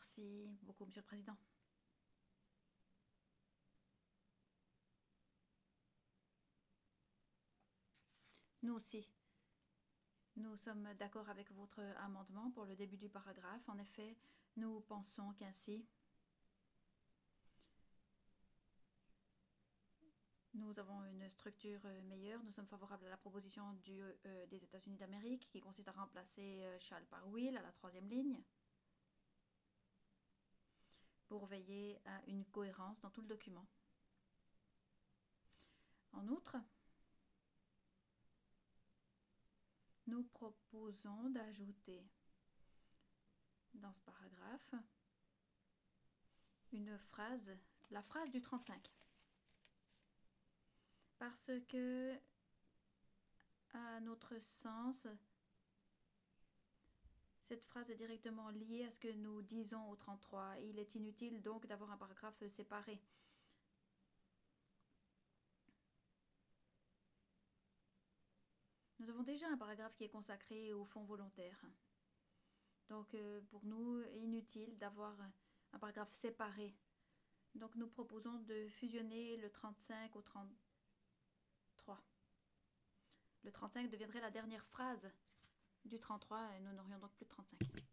Merci beaucoup, Monsieur le Président. Nous aussi, nous sommes d'accord avec votre amendement pour le début du paragraphe. En effet, nous pensons qu'ainsi, nous avons une structure meilleure. Nous sommes favorables à la proposition des États-Unis d'Amérique qui consiste à remplacer shall par will à la troisième ligne pour veiller à une cohérence dans tout le document. En outre, nous proposons d'ajouter dans ce paragraphe la phrase du 35. Parce que, à notre sens, cette phrase est directement liée à ce que nous disons au 33. Il est inutile donc d'avoir un paragraphe séparé. Nous avons déjà un paragraphe qui est consacré aux fonds volontaires. Donc, pour nous, inutile d'avoir un paragraphe séparé. Donc, nous proposons de fusionner le 35 au 33. Le 35 deviendrait la dernière phrase du 33 et nous n'aurions donc plus de 35.